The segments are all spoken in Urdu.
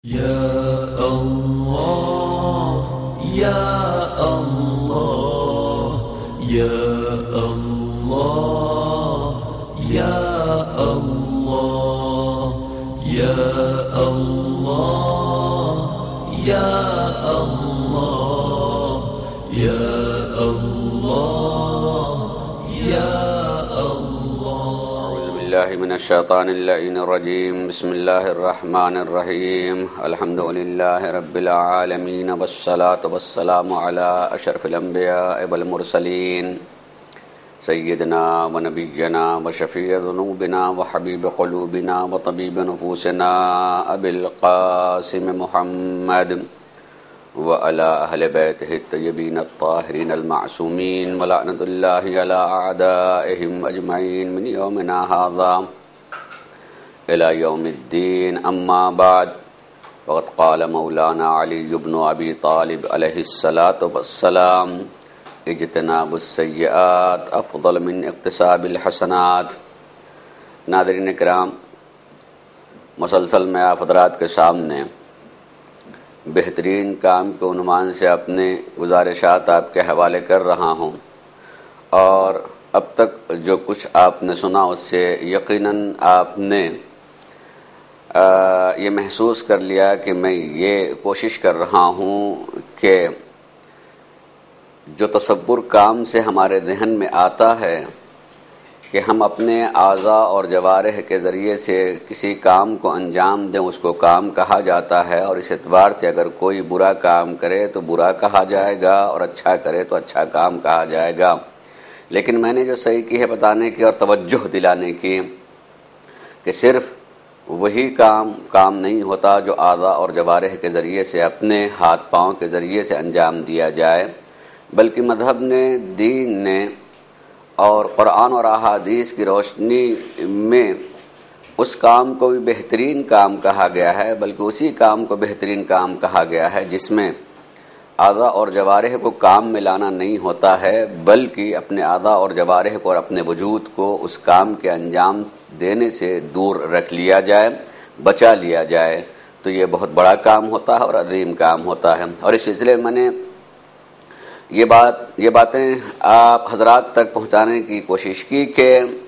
يا الله يا الله يا الله يا الله يا الله يا الله يا الله يا أعوذ بالله من الشيطان اللعين الرجيم. بسم الله الرحمن الرحيم. الحمد لله رب العالمين والصلاة والسلام على أشرف الأنبياء والمرسلين سيدنا ونبينا وشفيع ذنوبنا وحبيب قلوبنا وطبيب نفوسنا أبي القاسم محمد وعلى أهل بيته الطيبين الطاهرين المعصومين ولعنة الله على أعدائهم أجمعين من يومنا هذا إلى يوم الدين. أما بعد، وقد قال مولانا علي بن أبي طالب عليه الصلاة والسلام: اجتناب السیئات افضل من اکتساب الحسنات. ناظرین کرام، مسلسل میں آپ حضرات کے سامنے بہترین کام کے عنوان سے اپنے گزارشات آپ کے حوالے کر رہا ہوں، اور اب تک جو کچھ آپ نے سنا اس سے یقیناً آپ نے یہ محسوس کر لیا کہ میں یہ کوشش کر رہا ہوں کہ جو تصور کام سے ہمارے ذہن میں آتا ہے کہ ہم اپنے اعضاء اور جوارح کے ذریعے سے کسی کام کو انجام دیں، اس کو کام کہا جاتا ہے، اور اس اعتبار سے اگر کوئی برا کام کرے تو برا کہا جائے گا اور اچھا کرے تو اچھا کام کہا جائے گا. لیکن میں نے جو صحیح کی ہے بتانے کی اور توجہ دلانے کی کہ صرف وہی کام نہیں ہوتا جو اعضاء اور جوارح کے ذریعے سے اپنے ہاتھ پاؤں کے ذریعے سے انجام دیا جائے، بلکہ مذہب نے، دین نے اور قرآن اور احادیث کی روشنی میں اس کام کو بھی بہترین کام کہا گیا ہے، بلکہ اسی کام کو بہترین کام کہا گیا ہے جس میں اعضاء اور جوارح کو کام میں لانا نہیں ہوتا ہے، بلکہ اپنے اعضاء اور جوارح کو اور اپنے وجود کو اس کام کے انجام دینے سے دور رکھ لیا جائے، بچا لیا جائے، تو یہ بہت بڑا کام ہوتا ہے اور عظیم کام ہوتا ہے. اور اس سلسلے میں نے یہ باتیں آپ حضرات تک پہنچانے کی کوشش کی کہ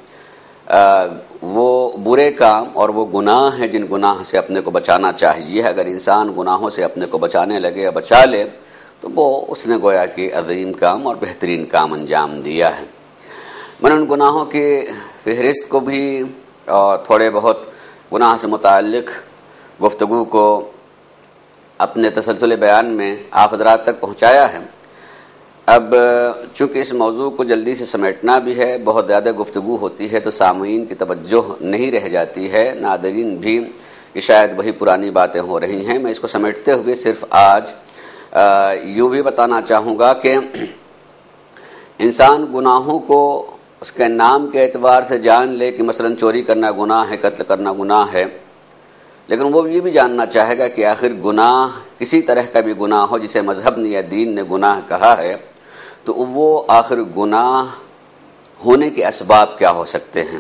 وہ برے کام اور وہ گناہ ہیں جن گناہ سے اپنے کو بچانا چاہیے. اگر انسان گناہوں سے اپنے کو بچانے لگے یا بچا لے تو وہ اس نے گویا کہ عظیم کام اور بہترین کام انجام دیا ہے. میں نے ان گناہوں کی فہرست کو بھی اور تھوڑے بہت گناہ سے متعلق گفتگو کو اپنے تسلسل بیان میں آپ حضرات تک پہنچایا ہے. اب چونکہ اس موضوع کو جلدی سے سمیٹنا بھی ہے، بہت زیادہ گفتگو ہوتی ہے تو سامعین کی توجہ نہیں رہ جاتی ہے، ناظرین بھی کہ شاید وہی پرانی باتیں ہو رہی ہیں. میں اس کو سمیٹتے ہوئے صرف آج یوں بھی بتانا چاہوں گا کہ انسان گناہوں کو اس کے نام کے اعتبار سے جان لے کہ مثلا چوری کرنا گناہ ہے، قتل کرنا گناہ ہے، لیکن وہ یہ بھی جاننا چاہے گا کہ آخر گناہ کسی طرح کا بھی گناہ ہو جسے مذہب نے یا دین نے گناہ کہا ہے تو وہ آخر گناہ ہونے کے اسباب کیا ہو سکتے ہیں.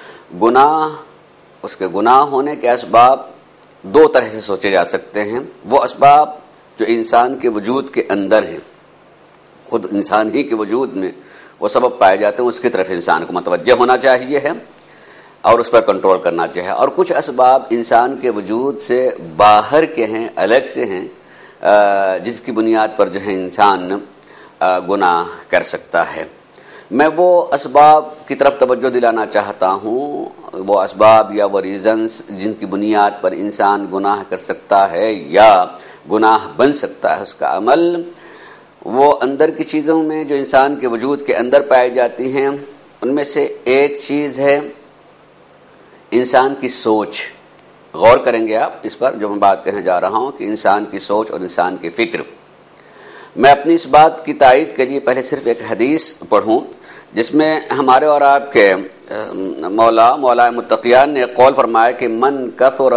اس کے گناہ ہونے کے اسباب دو طرح سے سوچے جا سکتے ہیں. وہ اسباب جو انسان کے وجود کے اندر ہیں، خود انسان ہی کے وجود میں وہ سبب پائے جاتے ہیں، اس کی طرف انسان کو متوجہ ہونا چاہیے ہے اور اس پر کنٹرول کرنا چاہیے. اور کچھ اسباب انسان کے وجود سے باہر کے ہیں، الگ سے ہیں، جس کی بنیاد پر جو ہے انسان گناہ کر سکتا ہے. میں وہ اسباب کی طرف توجہ دلانا چاہتا ہوں، وہ اسباب یا وہ ریزنز جن کی بنیاد پر انسان گناہ کر سکتا ہے یا گناہ بن سکتا ہے. اس کا عمل وہ اندر کی چیزوں میں جو انسان کے وجود کے اندر پائی جاتی ہیں، ان میں سے ایک چیز ہے انسان کی سوچ. غور کریں گے آپ اس پر جو میں بات کہنے جا رہا ہوں کہ انسان کی سوچ اور انسان کی فکر. میں اپنی اس بات کی تائید کے لیے پہلے صرف ایک حدیث پڑھوں جس میں ہمارے اور آپ کے مولا متقیان نے قول فرمایا کہ من کثر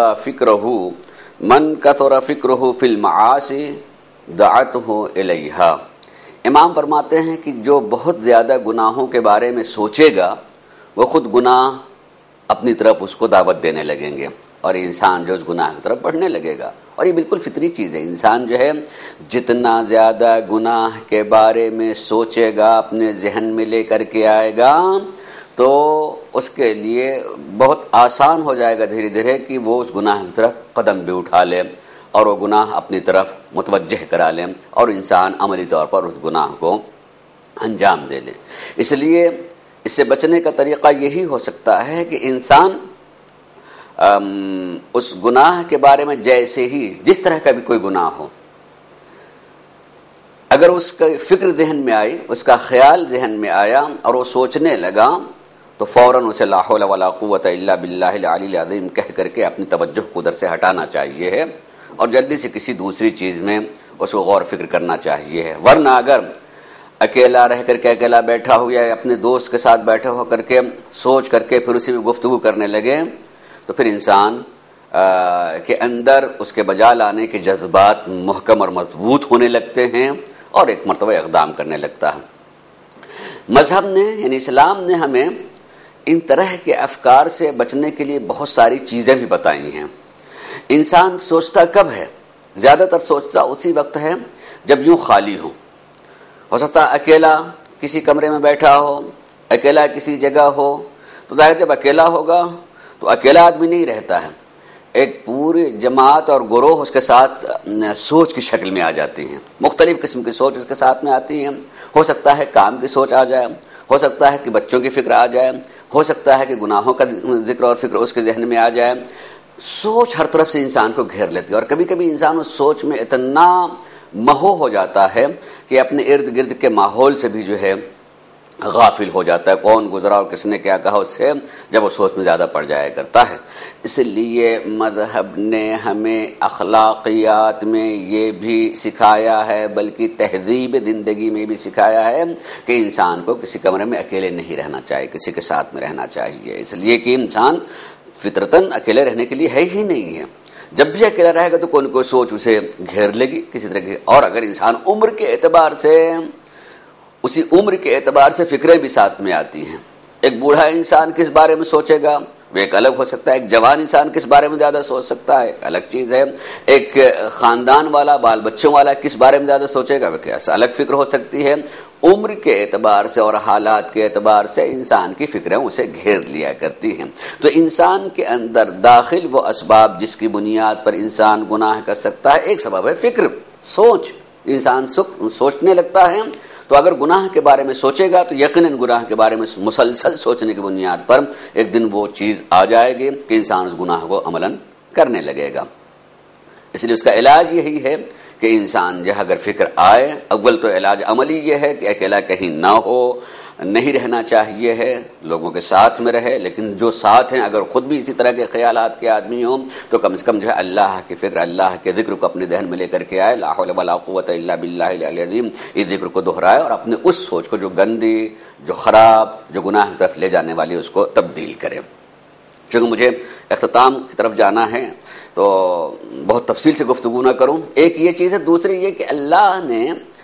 فکرہ فی المعاصی دعته الیہا. امام فرماتے ہیں کہ جو بہت زیادہ گناہوں کے بارے میں سوچے گا وہ خود گناہ اپنی طرف اس کو دعوت دینے لگیں گے. اور انسان جو اس گناہ کی طرف بڑھنے لگے گا. اور یہ بالکل فطری چیز ہے. انسان جو ہے جتنا زیادہ گناہ کے بارے میں سوچے گا، اپنے ذہن میں لے کر کے آئے گا، تو اس کے لیے بہت آسان ہو جائے گا دھیرے دھیرے کہ وہ اس گناہ کی طرف قدم بھی اٹھا لے اور وہ گناہ اپنی طرف متوجہ کرا لیں اور انسان عملی طور پر اس گناہ کو انجام دے لے. اس لیے اس سے بچنے کا طریقہ یہی ہو سکتا ہے کہ انسان اس گناہ کے بارے میں جیسے ہی جس طرح کا بھی کوئی گناہ ہو، اگر اس کا فکر ذہن میں آئی، اس کا خیال ذہن میں آیا اور وہ سوچنے لگا، تو فوراً اسے لا حول ولا قوت الا باللہ العلی العظیم کہہ کر کے اپنی توجہ کو ادھر سے ہٹانا چاہیے ہے اور جلدی سے کسی دوسری چیز میں اس کو غور فکر کرنا چاہیے ہے. ورنہ اگر اکیلا رہ کر کے اکیلا بیٹھا ہو یا اپنے دوست کے ساتھ بیٹھے ہو کر کے سوچ کر کے پھر اسی میں گفتگو کرنے لگے، تو پھر انسان کے اندر اس کے بجا لانے کے جذبات محکم اور مضبوط ہونے لگتے ہیں اور ایک مرتبہ اقدام کرنے لگتا ہے. مذہب نے یعنی اسلام نے ہمیں ان طرح کے افکار سے بچنے کے لیے بہت ساری چیزیں بھی بتائی ہیں. انسان سوچتا کب ہے؟ زیادہ تر سوچتا اسی وقت ہے جب یوں خالی ہو سکتا اکیلا کسی کمرے میں بیٹھا ہو، اکیلا کسی جگہ ہو. تو ظاہر جب اکیلا ہوگا تو اکیلا آدمی نہیں رہتا ہے، ایک پوری جماعت اور گروہ اس کے ساتھ سوچ کی شکل میں آ جاتی ہیں، مختلف قسم کی سوچ اس کے ساتھ میں آتی ہیں. ہو سکتا ہے کام کی سوچ آ جائے، ہو سکتا ہے کہ بچوں کی فکر آ جائے، ہو سکتا ہے کہ گناہوں کا ذکر اور فکر اس کے ذہن میں آ جائے. سوچ ہر طرف سے انسان کو گھیر لیتی ہے اور کبھی کبھی انسان اس سوچ میں اتنا مہو ہو جاتا ہے کہ اپنے ارد گرد کے ماحول سے بھی جو ہے غافل ہو جاتا ہے. کون گزرا اور کس نے کیا کہا اس سے جب وہ سوچ میں زیادہ پڑ جایا کرتا ہے. اس لیے مذہب نے ہمیں اخلاقیات میں یہ بھی سکھایا ہے، بلکہ تہذیب زندگی میں بھی سکھایا ہے کہ انسان کو کسی کمرے میں اکیلے نہیں رہنا چاہیے، کسی کے ساتھ میں رہنا چاہیے. اس لیے کہ انسان فطرتاً اکیلے رہنے کے لیے ہے ہی نہیں ہے. جب بھی اکیلا رہے گا تو کوئی نہ کوئی سوچ اسے گھیر لے گی کسی طرح کی. اور اگر انسان عمر کے اعتبار سے، اسی عمر کے اعتبار سے فکریں بھی ساتھ میں آتی ہیں. ایک بوڑھا انسان کس بارے میں سوچے گا وہ ایک الگ ہو سکتا ہے، ایک جوان انسان کس بارے میں زیادہ سوچ سکتا ہے ایک الگ چیز ہے. ایک خاندان والا، بال بچوں والا کس بارے میں زیادہ سوچے گا وہ کیسا الگ فکر ہو سکتی ہے. عمر کے اعتبار سے اور حالات کے اعتبار سے انسان کی فکریں اسے گھیر لیا کرتی ہیں. تو انسان کے اندر داخل وہ اسباب جس کی بنیاد پر انسان گناہ کر سکتا ہے، ایک سبب ہے فکر، سوچ. انسان سوچنے لگتا ہے تو اگر گناہ کے بارے میں سوچے گا تو یقیناً گناہ کے بارے میں مسلسل سوچنے کی بنیاد پر ایک دن وہ چیز آ جائے گی کہ انسان اس گناہ کو عملاً کرنے لگے گا. اس لیے اس کا علاج یہی ہے کہ انسان جو اگر فکر آئے، اول تو علاج عملی یہ ہے کہ اکیلا کہیں نہ ہو، نہیں رہنا چاہیے ہے، لوگوں کے ساتھ میں رہے. لیکن جو ساتھ ہیں اگر خود بھی اسی طرح کے خیالات کے آدمی ہوں تو کم سے کم جو ہے اللہ کی فکر، اللہ کے ذکر کو اپنے ذہن میں لے کر کے آئے، لا حول ولا قوت الا باللہ العلی العظیم، اس ذکر کو دہرائے اور اپنے اس سوچ کو جو گندی، جو خراب، جو گناہ کی طرف لے جانے والی اس کو تبدیل کرے. چونکہ مجھے اختتام کی طرف جانا ہے تو بہت تفصیل سے گفتگو نہ کروں. ایک یہ چیز ہے، دوسری یہ کہ اللہ نے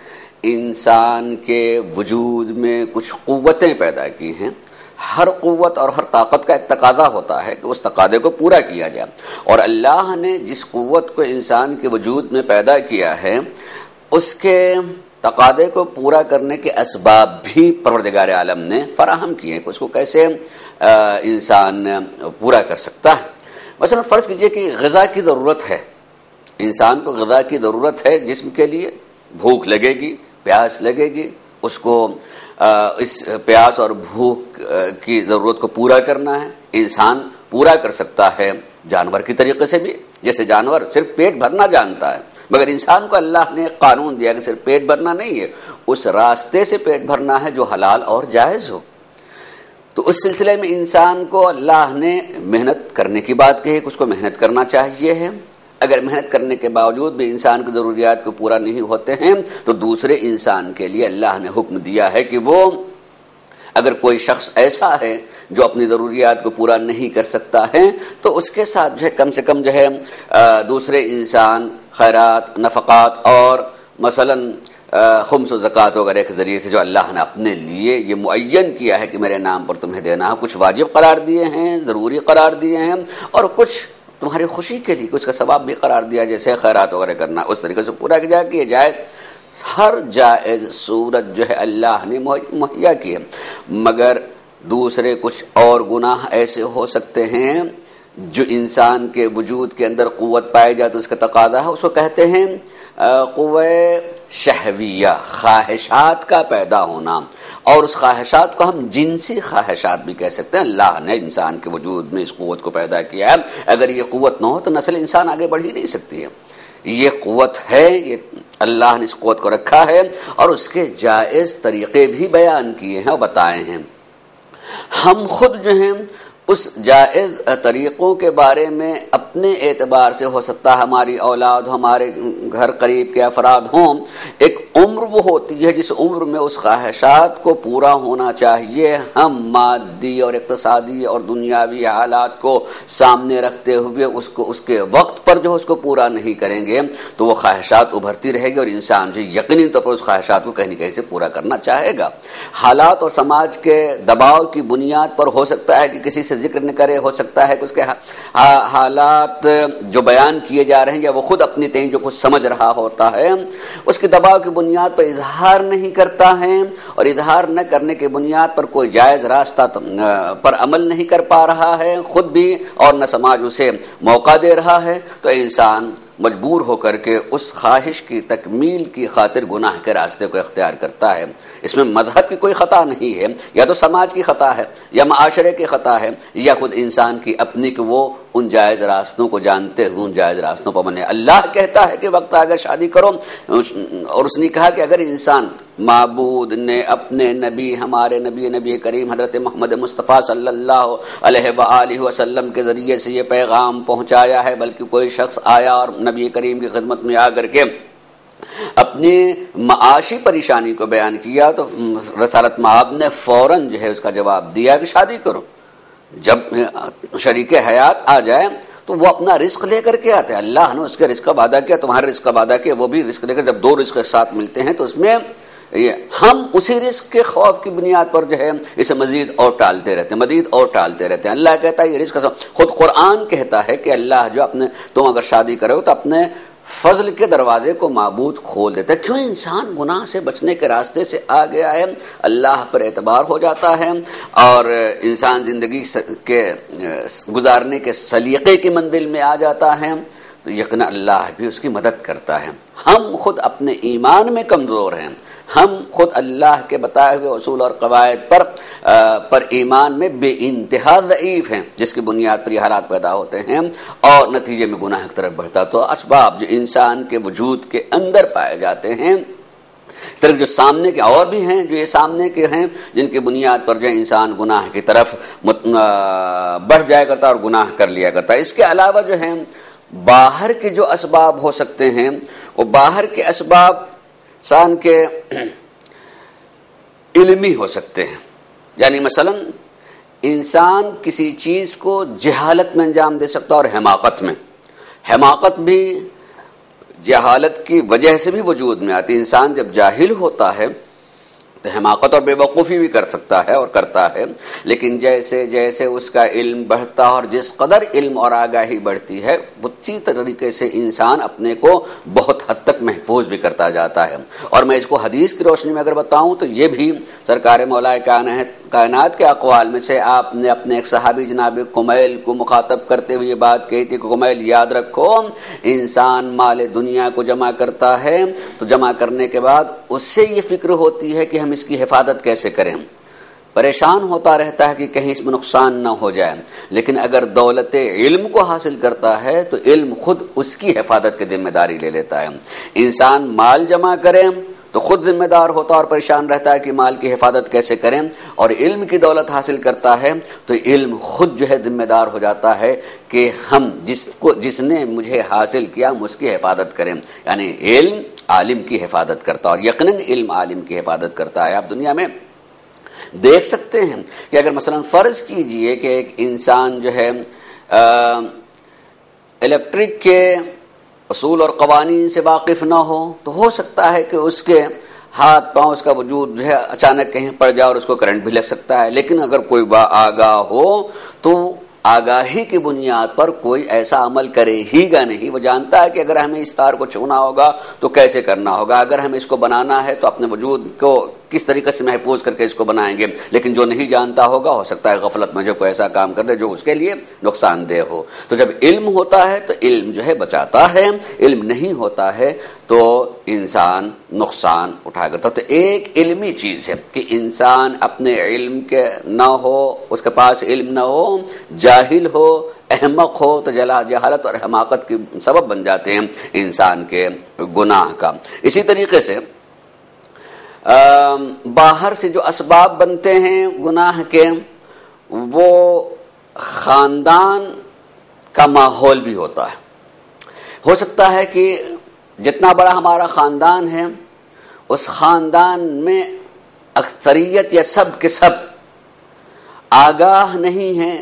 انسان کے وجود میں کچھ قوتیں پیدا کی ہیں. ہر قوت اور ہر طاقت کا ایک تقاضا ہوتا ہے کہ اس تقاضے کو پورا کیا جائے، اور اللہ نے جس قوت کو انسان کے وجود میں پیدا کیا ہے اس کے تقاضے کو پورا کرنے کے اسباب بھی پروردگار عالم نے فراہم کیے کہ اس کو کیسے انسان پورا کر سکتا ہے. مثلا فرض کیجئے کہ غذا کی ضرورت ہے، انسان کو غذا کی ضرورت ہے، جسم کے لیے بھوک لگے گی، پیاس لگے گی، اس کو اس پیاس اور بھوک کی ضرورت کو پورا کرنا ہے. انسان پورا کر سکتا ہے جانور کی طریقے سے بھی، جیسے جانور صرف پیٹ بھرنا جانتا ہے، مگر انسان کو اللہ نے قانون دیا کہ صرف پیٹ بھرنا نہیں ہے، اس راستے سے پیٹ بھرنا ہے جو حلال اور جائز ہو. تو اس سلسلے میں انسان کو اللہ نے محنت کرنے کی بات کہی کہ اس کو محنت کرنا چاہیے ہے. اگر محنت کرنے کے باوجود بھی انسان کی ضروریات کو پورا نہیں ہوتے ہیں تو دوسرے انسان کے لیے اللہ نے حکم دیا ہے کہ وہ اگر کوئی شخص ایسا ہے جو اپنی ضروریات کو پورا نہیں کر سکتا ہے تو اس کے ساتھ جو ہے کم سے کم جو ہے دوسرے انسان خیرات، نفقات اور مثلاً خمس و زکوٰۃ وغیرہ کے ذریعے سے جو اللہ نے اپنے لیے یہ معین کیا ہے کہ میرے نام پر تمہیں دینا ہے، کچھ واجب قرار دیے ہیں، ضروری قرار دیے ہیں، اور کچھ تمہاری خوشی کے لیے اس کا ثواب بھی قرار دیا، جیسے خیرات وغیرہ کرنا اس طریقے سے پورا کیا جائے کہ یہ جائز، ہر جائز صورت جو ہے اللہ نے مہیا کی ہے، مگر دوسرے کچھ اور گناہ ایسے ہو سکتے ہیں جو انسان کے وجود کے اندر قوت پائی جائے تو اس کا تقاضا ہے، اس کو کہتے ہیں قوہ شہویہ، خواہشات کا پیدا ہونا، اور اس خواہشات کو ہم جنسی خواہشات بھی کہہ سکتے ہیں۔ اللہ نے انسان کے وجود میں اس قوت کو پیدا کیا ہے، اگر یہ قوت نہ ہو تو نسل انسان آگے بڑھ ہی نہیں سکتی ہے۔ یہ قوت ہے، یہ اللہ نے اس قوت کو رکھا ہے اور اس کے جائز طریقے بھی بیان کیے ہیں اور بتائے ہیں۔ ہم خود جو ہیں اس جائز طریقوں کے بارے میں اپنے اعتبار سے، ہو سکتا ہے ہماری اولاد، ہمارے گھر قریب کے افراد ہوں، ایک عمر وہ ہوتی ہے جس عمر میں اس خواہشات کو پورا ہونا چاہیے، ہم مادی اور اقتصادی اور دنیاوی حالات کو سامنے رکھتے ہوئے اس کے وقت پر جو اس کو پورا نہیں کریں گے تو وہ خواہشات ابھرتی رہے گی اور انسان جو یقینی طور پر اس خواہشات کو کہیں نہ کہیں سے پورا کرنا چاہے گا۔ حالات اور سماج کے دباؤ کی بنیاد پر ہو سکتا ہے کہ کسی سے ذکر نہ کرے، ہو سکتا ہے کہ اس کے حالات جو بیان کیے جا رہے ہیں یا وہ خود اپنی تئیں جو کچھ سمجھ رہا ہوتا ہے اس کے دباؤ کی بنیاد پر اظہار نہیں کرتا ہے، اور اظہار نہ کرنے کی بنیاد پر کوئی جائز راستہ پر عمل نہیں کر پا رہا ہے خود بھی، اور نہ سماج اسے موقع دے رہا ہے، تو انسان مجبور ہو کر کے اس خواہش کی تکمیل کی خاطر گناہ کے راستے کو اختیار کرتا ہے۔ اس میں مذہب کی کوئی خطا نہیں ہے، یا تو سماج کی خطا ہے یا معاشرے کی خطا ہے یا خود انسان کی اپنی کہ وہ ان جائز راستوں کو جانتے ہوئے ان جائز راستوں پر بنے۔ اللہ کہتا ہے کہ وقت اگر شادی کرو، اور اس نے کہا کہ اگر انسان معبود نے اپنے نبی، ہمارے نبی کریم حضرت محمد مصطفیٰ صلی اللہ علیہ وآلہ وسلم کے ذریعے سے یہ پیغام پہنچایا ہے، بلکہ کوئی شخص آیا اور نبی کریم کی خدمت میں آ کر کے اپنی معاشی پریشانی کو بیان کیا تو رسالت مآب نے فوراً جو ہے اس کا جواب دیا کہ شادی کرو۔ جب شریک حیات آ جائے تو وہ اپنا رزق لے کر کے آتے ہیں، اللہ نے اس کے رزق کا وعدہ کیا، تمہارے رزق کا وعدہ کیا، وہ بھی رزق لے کر، جب دو رزق کے ساتھ ملتے ہیں تو اس میں ہم اسی رزق کے خوف کی بنیاد پر جو ہے اسے مزید اور ٹالتے رہتے ہیں، مزید اور ٹالتے رہتے ہیں۔ اللہ کہتا ہے یہ رزق، خود قرآن کہتا ہے کہ اللہ جو اپنے تم اگر شادی کرو تو اپنے فضل کے دروازے کو معبود کھول دیتا ہے۔ کیوں؟ انسان گناہ سے بچنے کے راستے سے آ گیا ہے، اللہ پر اعتبار ہو جاتا ہے اور انسان زندگی کے گزارنے کے سلیقے کی منزل میں آ جاتا ہے تو یقینا اللہ بھی اس کی مدد کرتا ہے۔ ہم خود اپنے ایمان میں کمزور ہیں، ہم خود اللہ کے بتائے ہوئے اصول اور قواعد پر ایمان میں بے انتہا ضعیف ہیں، جس کی بنیاد پر یہ حالات پیدا ہوتے ہیں اور نتیجے میں گناہ کی طرف بڑھتا۔ تو اسباب جو انسان کے وجود کے اندر پائے جاتے ہیں، اس طرح جو سامنے کے اور بھی ہیں، جو یہ سامنے کے ہیں جن کی بنیاد پر جو انسان گناہ کی طرف بڑھ جایا کرتا اور گناہ کر لیا کرتا۔ اس کے علاوہ جو ہیں باہر کے جو اسباب ہو سکتے ہیں، وہ باہر کے اسباب انسان کے علمی ہو سکتے ہیں، یعنی مثلا انسان کسی چیز کو جہالت میں انجام دے سکتا اور حماقت بھی جہالت کی وجہ سے بھی وجود میں آتی۔ انسان جب جاہل ہوتا ہے تو حماقت اور بے وقوفی بھی کر سکتا ہے اور کرتا ہے، لیکن جیسے جیسے اس کا علم بڑھتا اور جس قدر علم اور آگاہی بڑھتی ہے اسی طریقے سے انسان اپنے کو بہت حد تک محفوظ بھی کرتا جاتا ہے۔ اور میں اس کو حدیث کی روشنی میں اگر بتاؤں تو یہ بھی سرکار مولا کائنات کے اقوال میں سے آپ نے اپنے ایک صحابی جناب کمیل کو مخاطب کرتے ہوئے یہ بات کہی تھی کہ کمیل یاد رکھو، انسان مال دنیا کو جمع کرتا ہے تو جمع کرنے کے بعد اس سے یہ فکر ہوتی ہے کہ ہم اس کی حفاظت کیسے کریں، پریشان ہوتا رہتا ہے کہ کہیں اس میں نقصان نہ ہو جائے، لیکن اگر دولت علم کو حاصل کرتا ہے تو علم خود اس کی حفاظت کی ذمہ داری لے لیتا ہے۔ انسان مال جمع کرے تو خود ذمہ دار ہوتا اور پریشان رہتا ہے کہ مال کی حفاظت کیسے کریں، اور علم کی دولت حاصل کرتا ہے تو علم خود جو ہے ذمہ دار ہو جاتا ہے کہ ہم جس نے مجھے حاصل کیا ہم اس کی حفاظت کریں، یعنی علم عالم کی حفاظت کرتا اور یقیناً علم عالم کی حفاظت کرتا ہے۔ آپ دنیا میں دیکھ سکتے ہیں کہ اگر مثلا فرض کیجئے کہ ایک انسان جو ہے الیکٹرک کے اصول اور قوانین سے واقف نہ ہو تو ہو سکتا ہے کہ اس کے ہاتھ پاؤں، اس کا وجود جو ہے اچانک کہیں پڑ جائے اور اس کو کرنٹ بھی لگ سکتا ہے، لیکن اگر کوئی آگاہ ہو تو آگاہی کی بنیاد پر کوئی ایسا عمل کرے ہی گا نہیں. وہ جانتا ہے کہ اگر ہمیں اس تار کو چھونا ہوگا تو کیسے کرنا ہوگا, اگر ہمیں اس کو بنانا ہے تو اپنے وجود کو کس طریقے سے محفوظ کر کے اس کو بنائیں گے. لیکن جو نہیں جانتا ہوگا, ہو سکتا ہے غفلت میں جو کوئی ایسا کام کر دے جو اس کے لیے نقصان دہ ہو. تو جب علم ہوتا ہے تو علم جو ہے بچاتا ہے, علم نہیں ہوتا ہے تو انسان نقصان اٹھا کرتا. تو ایک علمی چیز ہے کہ انسان اپنے علم کے نہ ہو, اس کے پاس علم نہ ہو, جاہل ہو, احمق ہو, تو جہالت اور حماقت کی سبب بن جاتے ہیں انسان کے گناہ کا. اسی طریقے سے باہر سے جو اسباب بنتے ہیں گناہ کے, وہ خاندان کا ماحول بھی ہوتا ہے. ہو سکتا ہے کہ جتنا بڑا ہمارا خاندان ہے اس خاندان میں اکثریت یا سب کے سب آگاہ نہیں ہیں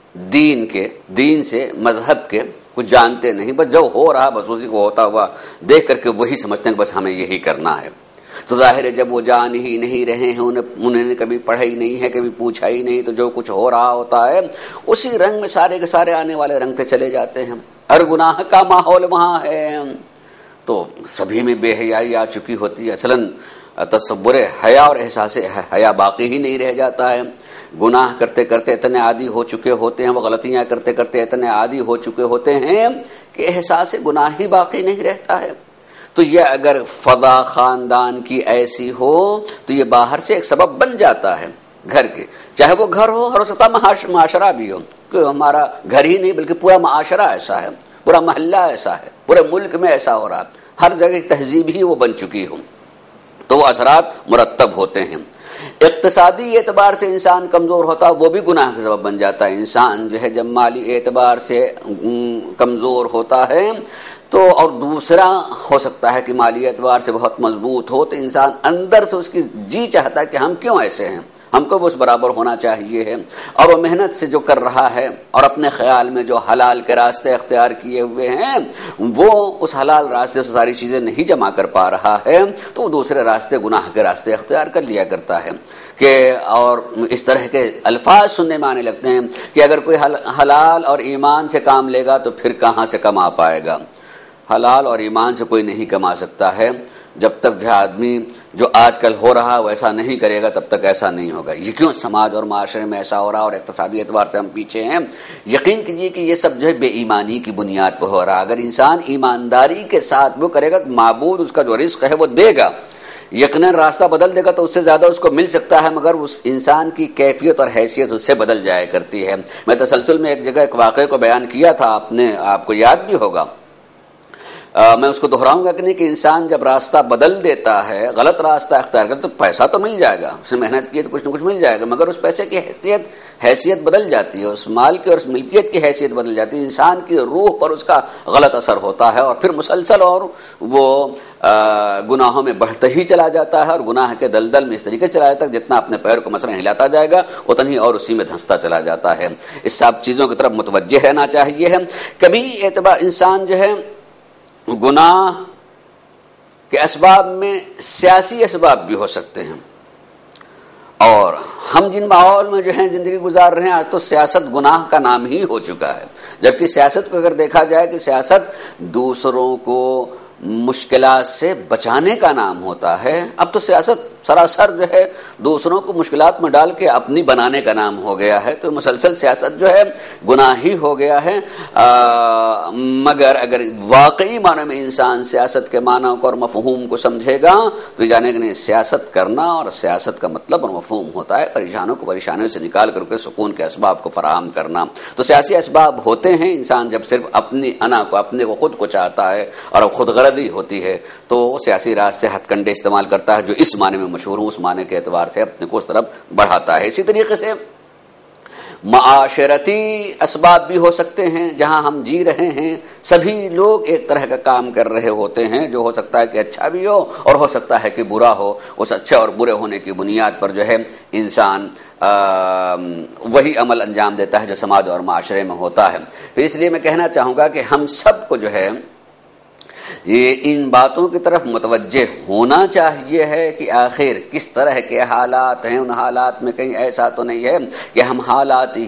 دین سے, مذہب کے, کچھ جانتے نہیں, بس جو ہو رہا بس اسی کو ہوتا ہوا دیکھ کر کے وہی سمجھتے ہیں کہ بس ہمیں یہی کرنا ہے. تو ظاہر ہے جب وہ جان ہی نہیں رہے ہیں, انہوں نے کبھی پڑھا ہی نہیں ہے, کبھی پوچھا ہی نہیں, تو جو کچھ ہو رہا ہوتا ہے اسی رنگ میں سارے کے سارے آنے والے رنگتے چلے جاتے ہیں. ہر گناہ کا ماحول وہاں ہے تو سبھی میں بے حیائی آ چکی ہوتی ہے. اصلاً تصور حیا اور احساس حیا باقی ہی نہیں رہ جاتا ہے. گناہ کرتے کرتے اتنے عادی ہو چکے ہوتے ہیں, وہ غلطیاں کرتے کرتے اتنے عادی ہو چکے ہوتے ہیں کہ احساس گناہ ہی باقی نہیں رہتا ہے. تو یہ اگر فضا خاندان کی ایسی ہو تو یہ باہر سے ایک سبب بن جاتا ہے گھر کے, چاہے وہ گھر ہو اور سطح معاشرہ بھی ہو, کہ ہمارا گھر ہی نہیں بلکہ پورا معاشرہ ایسا ہے, پورا محلہ ایسا ہے, پورے ملک میں ایسا ہو رہا, ہر جگہ تہذیب ہی وہ بن چکی ہو, تو وہ اثرات مرتب ہوتے ہیں. اقتصادی اعتبار سے انسان کمزور ہوتا, وہ بھی گناہ کا سبب بن جاتا ہے. انسان جو ہے جب مالی اعتبار سے کمزور ہوتا ہے تو, اور دوسرا ہو سکتا ہے کہ مالی اعتبار سے بہت مضبوط ہو, تو انسان اندر سے اس کی جی چاہتا ہے کہ ہم کیوں ایسے ہیں, ہم کو بھی اس برابر ہونا چاہیے ہے. اور وہ محنت سے جو کر رہا ہے اور اپنے خیال میں جو حلال کے راستے اختیار کیے ہوئے ہیں, وہ اس حلال راستے سے ساری چیزیں نہیں جمع کر پا رہا ہے, تو وہ دوسرے راستے, گناہ کے راستے اختیار کر لیا کرتا ہے. کہ اور اس طرح کے الفاظ سننے میں آنے لگتے ہیں کہ اگر کوئی حلال اور ایمان سے کام لے گا تو پھر کہاں سے کما پائے گا. حلال اور ایمان سے کوئی نہیں کما سکتا ہے. جب تک جو آدمی جو آج کل ہو رہا ویسا نہیں کرے گا تب تک ایسا نہیں ہوگا. یہ کیوں سماج اور معاشرے میں ایسا ہو رہا اور اقتصادی اعتبار سے ہم پیچھے ہیں؟ یقین کیجیے کہ یہ سب جو ہے بے ایمانی کی بنیاد پر ہو رہا. اگر انسان ایمانداری کے ساتھ وہ کرے گا تو معبود اس کا جو رزق ہے وہ دے گا, یقیناً راستہ بدل دے گا تو اس سے زیادہ اس کو مل سکتا ہے, مگر اس انسان کی کیفیت اور حیثیت اس سے بدل جایا کرتی ہے. میں تسلسل میں ایک جگہ ایک واقعے کو بیان کیا تھا, آپ کو یاد بھی ہوگا, میں اس کو دہراؤں گا کہ نہیں, کہ انسان جب راستہ بدل دیتا ہے, غلط راستہ اختیار کرتا تو پیسہ تو مل جائے گا, اس نے محنت کی تو کچھ نہ کچھ مل جائے گا, مگر اس پیسے کی حیثیت بدل جاتی ہے, اس مال کی اور اس ملکیت کی حیثیت بدل جاتی ہے. انسان کی روح پر اس کا غلط اثر ہوتا ہے اور پھر مسلسل اور وہ گناہوں میں بڑھتا ہی چلا جاتا ہے, اور گناہ کے دلدل میں اس طریقے چلا جاتا ہے جتنا اپنے پیر کو مثلا ہلاتا جائے گا اتنی اور اسی میں دھنستا چلا جاتا ہے. اس سب چیزوں کی طرف متوجہ رہنا چاہیے ہے. کبھی اعتبار انسان جو ہے گناہ کے اسباب میں سیاسی اسباب بھی ہو سکتے ہیں, اور ہم جن ماحول میں جو ہیں زندگی گزار رہے ہیں آج تو سیاست گناہ کا نام ہی ہو چکا ہے. جبکہ سیاست کو اگر دیکھا جائے کہ سیاست دوسروں کو مشکلات سے بچانے کا نام ہوتا ہے, اب تو سیاست سراسر جو ہے دوسروں کو مشکلات میں ڈال کے اپنی بنانے کا نام ہو گیا ہے. تو مسلسل سیاست جو ہے گناہ ہی ہو گیا ہے. مگر اگر واقعی معنی میں انسان سیاست کے معنی کو اور مفہوم کو سمجھے گا تو جانے کہ نہیں, سیاست کرنا اور سیاست کا مطلب اور مفہوم ہوتا ہے پریشانوں کو پریشانیوں سے نکال کر کے سکون کے اسباب کو فراہم کرنا. تو سیاسی اسباب ہوتے ہیں, انسان جب صرف اپنی انا کو, اپنے کو خود کو چاہتا ہے اور اب خود غرضی ہوتی ہے تو سیاسی راستے ہتھ کنڈے استعمال کرتا ہے جو اس معنی میں مشہور ہوں, اس معنی کے اعتبار سے اپنے کو اس طرف بڑھاتا ہے. اسی طریقے سے معاشرتی اسباب بھی ہو سکتے ہیں, جہاں ہم جی رہے ہیں سبھی لوگ ایک طرح کا کام کر رہے ہوتے ہیں جو ہو سکتا ہے کہ اچھا بھی ہو اور ہو سکتا ہے کہ برا ہو. اس اچھے اور برے ہونے کی بنیاد پر جو ہے انسان وہی عمل انجام دیتا ہے جو سماج اور معاشرے میں ہوتا ہے. پھر اس لیے میں کہنا چاہوں گا کہ ہم سب کو جو ہے یہ ان باتوں کی طرف متوجہ ہونا چاہیے ہے کہ آخر کس طرح کے حالات ہیں، ان حالات میں کہیں ایسا تو نہیں ہے کہ ہم حالات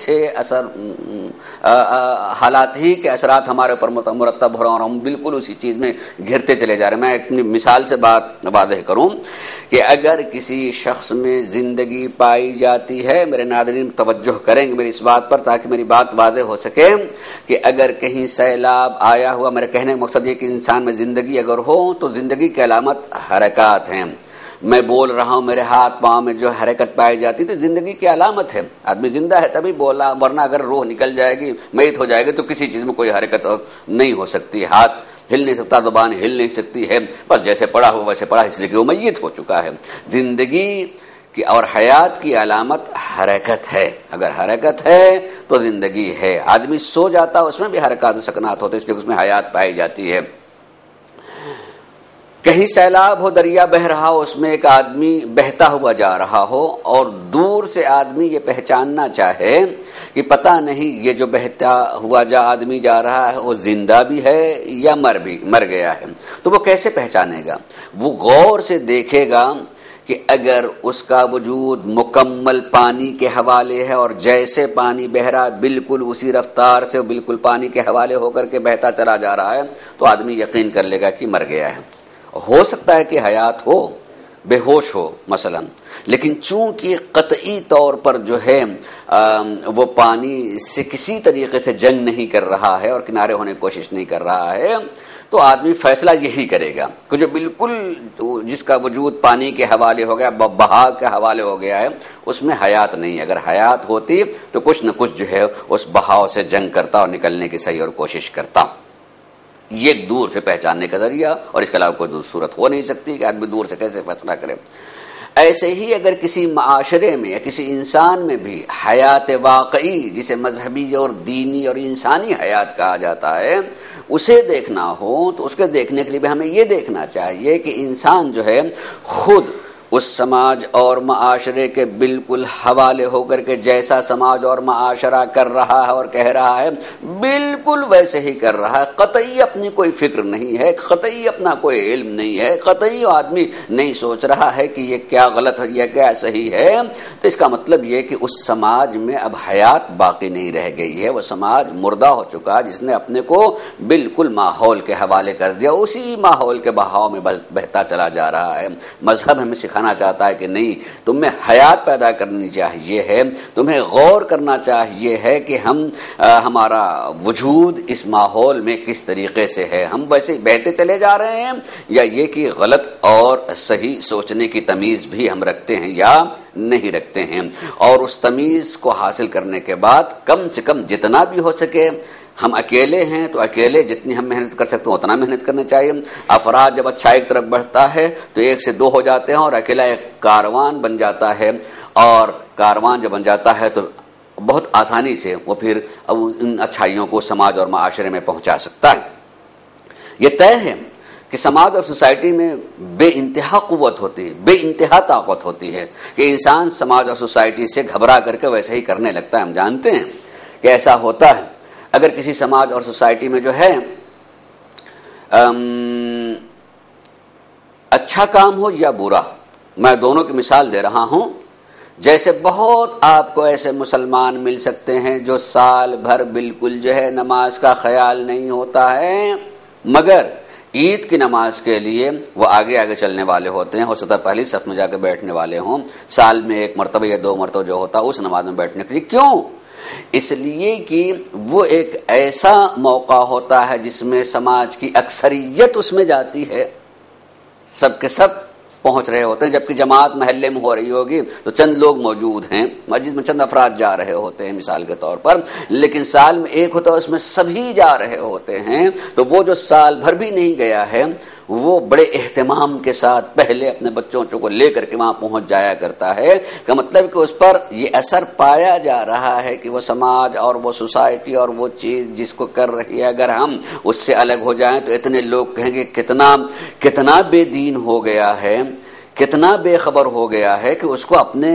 ہی کے اثرات ہمارے اوپر مرتب ہو رہے ہیں اور ہم بالکل اسی چیز میں گھرتے چلے جا رہے ہیں۔ میں اپنی مثال سے بات واضح کروں کہ اگر کسی شخص میں زندگی پائی جاتی ہے، میرے ناظرین توجہ کریں گے میری اس بات پر تاکہ میری بات واضح ہو سکے، کہ اگر کہیں سیلاب آیا ہوا، میرے کہنے کا مقصد یہ کہ انسان میں زندگی اگر ہو تو زندگی کی علامت حرکات ہیں۔ میں بول رہا ہوں، میرے ہاتھ پاؤں میں جو حرکت پائی جاتی تو زندگی کی علامت ہے۔ آدمی زندہ ہے تبھی بولا، ورنہ اگر روح نکل جائے گی، میت ہو جائے گی تو کسی چیز میں کوئی حرکت نہیں ہو سکتی، ہاتھ ہل نہیں سکتا، زبان ہل نہیں سکتی ہے، بس جیسے پڑا ہو ویسے پڑا، اس لیے کہ وہ میت ہو چکا ہے۔ زندگی کی اور حیات کی علامت حرکت ہے، اگر حرکت ہے تو زندگی ہے۔ آدمی سو جاتا اس میں بھی حرکات و سکنات ہوتے، اس لیے اس میں حیات پائی جاتی ہے۔ کہیں سیلاب ہو، دریا بہ رہا ہو، اس میں ایک آدمی بہتا ہوا جا رہا ہو اور دور سے آدمی یہ پہچاننا چاہے کہ پتہ نہیں یہ جو بہتا ہوا آدمی جا رہا ہے وہ زندہ بھی ہے یا مر گیا ہے، تو وہ کیسے پہچانے گا؟ وہ غور سے دیکھے گا کہ اگر اس کا وجود مکمل پانی کے حوالے ہے اور جیسے پانی بہ رہا ہے بالکل اسی رفتار سے بالکل پانی کے حوالے ہو کر کے بہتا چلا جا رہا ہے تو آدمی یقین کر لے گا کہ مر گیا ہے۔ ہو سکتا ہے کہ حیات ہو، بے ہوش ہو مثلا، لیکن چونکہ قطعی طور پر جو ہے وہ پانی سے کسی طریقے سے جنگ نہیں کر رہا ہے اور کنارے ہونے کی کوشش نہیں کر رہا ہے، تو آدمی فیصلہ یہی کرے گا کہ جو بالکل جس کا وجود پانی کے حوالے ہو گیا، بہاؤ کے حوالے ہو گیا ہے، اس میں حیات نہیں۔ اگر حیات ہوتی تو کچھ نہ کچھ جو ہے اس بہاؤ سے جنگ کرتا اور نکلنے کی صحیح اور کوشش کرتا۔ یہ ایک دور سے پہچاننے کا ذریعہ، اور اس کے علاوہ کوئی صورت ہو نہیں سکتی کہ آدمی دور سے کیسے فیصلہ کرے۔ ایسے ہی اگر کسی معاشرے میں یا کسی انسان میں بھی حیات واقعی، جسے مذہبی اور دینی اور انسانی حیات کہا جاتا ہے، اسے دیکھنا ہو تو اس کے دیکھنے کے لیے بھی ہمیں یہ دیکھنا چاہیے کہ انسان جو ہے خود اس سماج اور معاشرے کے بالکل حوالے ہو کر کے جیسا سماج اور معاشرہ کر رہا ہے اور کہہ رہا ہے بالکل ویسے ہی کر رہا ہے، قطعی اپنی کوئی فکر نہیں ہے، قطعی اپنا کوئی علم نہیں ہے، قطعی آدمی نہیں سوچ رہا ہے کہ یہ کیا غلط ہے یا کیا صحیح ہے، تو اس کا مطلب یہ کہ اس سماج میں اب حیات باقی نہیں رہ گئی ہے، وہ سماج مردہ ہو چکا، جس نے اپنے کو بالکل ماحول کے حوالے کر دیا، اسی ماحول کے بہاؤ میں بہتا چلا جا رہا ہے۔ مذہب ہمیں سکھانا چاہتا ہے کہ نہیں، تم میں حیات پیدا کرنی چاہیے ہے، تمہیں غور کرنا چاہیے ہے کہ ہمارا وجود اس ماحول میں کس طریقے سے ہے، ہم ویسے ہی بہتے چلے جا رہے ہیں یا یہ کہ غلط اور صحیح سوچنے کی تمیز بھی ہم رکھتے ہیں یا نہیں رکھتے ہیں، اور اس تمیز کو حاصل کرنے کے بعد کم سے کم جتنا بھی ہو سکے، ہم اکیلے ہیں تو اکیلے جتنی ہم محنت کر سکتے ہیں اتنا محنت کرنا چاہیے۔ افراد جب اچھائی کی طرف بڑھتا ہے تو 1 سے 2 ہو جاتے ہیں اور اکیلا ایک کاروان بن جاتا ہے، اور کاروان جب بن جاتا ہے تو بہت آسانی سے وہ پھر ان اچھائیوں کو سماج اور معاشرے میں پہنچا سکتا ہے۔ یہ طے ہے کہ سماج اور سوسائٹی میں بے انتہا قوت ہوتی ہے، بے انتہا طاقت ہوتی ہے کہ انسان سماج اور سوسائٹی سے گھبرا کر کے ویسے ہی کرنے لگتا ہے۔ ہم جانتے ہیں کہ ایسا ہوتا ہے۔ اگر کسی سماج اور سوسائٹی میں جو ہے اچھا کام ہو یا برا، میں دونوں کی مثال دے رہا ہوں، جیسے بہت آپ کو ایسے مسلمان مل سکتے ہیں جو سال بھر بالکل جو ہے نماز کا خیال نہیں ہوتا ہے، مگر عید کی نماز کے لیے وہ آگے آگے چلنے والے ہوتے ہیں، ہو سکتا ہے پہلی صف میں جا کے بیٹھنے والے ہوں، سال میں 1 مرتبہ یا 2 مرتبہ جو ہوتا ہے اس نماز میں بیٹھنے کے لیے۔ کیوں؟ اس لیے کہ وہ ایک ایسا موقع ہوتا ہے جس میں سماج کی اکثریت اس میں جاتی ہے، سب کے سب پہنچ رہے ہوتے ہیں، جبکہ جماعت محلے میں ہو رہی ہوگی تو چند لوگ موجود ہیں، مسجد میں چند افراد جا رہے ہوتے ہیں مثال کے طور پر، لیکن سال میں ایک ہوتا ہے اس میں سبھی جا رہے ہوتے ہیں، تو وہ جو سال بھر بھی نہیں گیا ہے وہ بڑے اہتمام کے ساتھ پہلے اپنے بچوں کو لے کر کے وہاں پہنچ جایا کرتا ہے، کا مطلب کہ اس پر یہ اثر پایا جا رہا ہے کہ وہ سماج اور وہ سوسائٹی اور وہ چیز جس کو کر رہی ہے اگر ہم اس سے الگ ہو جائیں تو اتنے لوگ کہیں گے کتنا بے دین ہو گیا ہے، کتنا بے خبر ہو گیا ہے کہ اس کو اپنے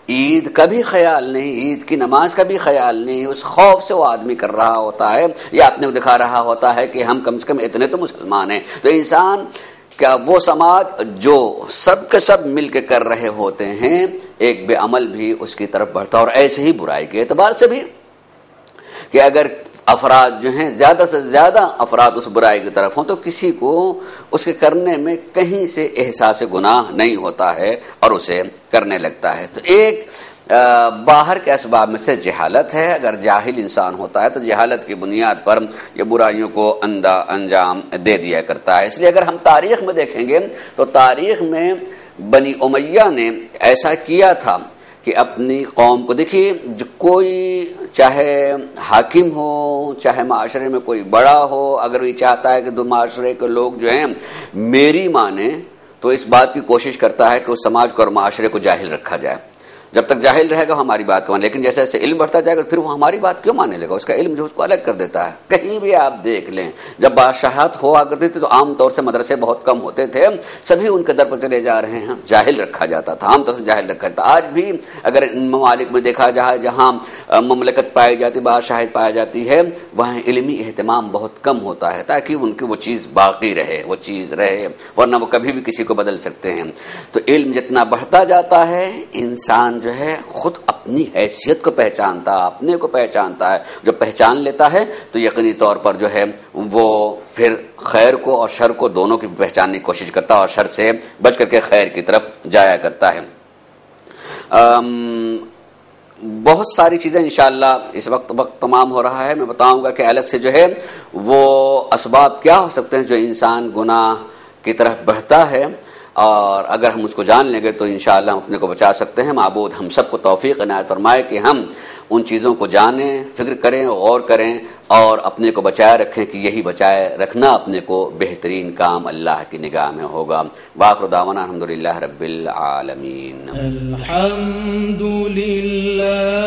عید کا بھی خیال نہیں، عید کی نماز کا بھی خیال نہیں، اس خوف سے وہ آدمی کر رہا ہوتا ہے یا اپنے کو دکھا رہا ہوتا ہے کہ ہم کم سے کم اتنے تو مسلمان ہیں. تو انسان کیا وہ سماج جو سب کے سب مل کے کر رہے ہوتے ہیں، ایک بے عمل بھی اس کی طرف بڑھتا. اور ایسے ہی برائی کے اعتبار سے بھی کہ اگر افراد جو ہیں زیادہ سے زیادہ افراد اس برائی کی طرف ہوں تو کسی کو اس کے کرنے میں کہیں سے احساس گناہ نہیں ہوتا ہے اور اسے کرنے لگتا ہے. تو ایک باہر کے اسباب میں سے جہالت ہے. اگر جاہل انسان ہوتا ہے تو جہالت کی بنیاد پر یہ برائیوں کو انجام دے دیا کرتا ہے. اس لیے اگر ہم تاریخ میں دیکھیں گے تو تاریخ میں بنی امیہ نے ایسا کیا تھا کہ اپنی قوم کو، دیکھیے جو کوئی چاہے حاکم ہو چاہے معاشرے میں کوئی بڑا ہو، اگر یہ چاہتا ہے کہ دو معاشرے کے لوگ جو ہیں میری مانے تو اس بات کی کوشش کرتا ہے کہ اس سماج کو اور معاشرے کو جاہل رکھا جائے. جب تک جاہل رہے گا ہماری بات کو مانے، لیکن جیسے جیسے علم بڑھتا جائے گا پھر وہ ہماری بات کیوں ماننے لگا؟ اس کا علم جو اس کو الگ کر دیتا ہے. کہیں بھی آپ دیکھ لیں جب بادشاہت ہوا کرتی تھی تو عام طور سے مدرسے بہت کم ہوتے تھے، سبھی ان کے در پر چلے جا رہے ہیں، جاہل رکھا جاتا تھا، عام طور سے جاہل رکھا جاتا. آج بھی اگر ان ممالک میں دیکھا جائے جہاں مملکت پائی جاتی، بادشاہت پائی جاتی ہے، وہاں علمی اہتمام بہت کم ہوتا ہے تاکہ ان کی وہ چیز باقی رہے، وہ چیز رہے، ورنہ وہ کبھی بھی کسی کو بدل سکتے ہیں. تو علم جتنا بڑھتا جاتا ہے انسان جو ہے خود اپنی حیثیت کو پہچانتا، اپنے کو پہچانتا ہے. جو پہچان لیتا ہے تو یقینی طور پر جو ہے وہ پھر خیر کو اور شر کو دونوں کی پہچاننے کی کوشش کرتا ہے اور شر سے بچ کر کے خیر کی طرف جایا کرتا ہے. بہت ساری چیزیں انشاءاللہ اس وقت تمام ہو رہا ہے، میں بتاؤں گا کہ الگ سے جو ہے وہ اسباب کیا ہو سکتے ہیں جو انسان گناہ کی طرف بڑھتا ہے، اور اگر ہم اس کو جان لیں گے تو انشاءاللہ ہم اپنے کو بچا سکتے ہیں. معبود ہم سب کو توفیق عنایت فرمائے کہ ہم ان چیزوں کو جانیں، فکر کریں، غور کریں اور اپنے کو بچائے رکھیں کہ یہی بچائے رکھنا اپنے کو بہترین کام اللہ کی نگاہ میں ہوگا. وآخر دعوانا الحمدللہ رب العالمین. الحمدللہ.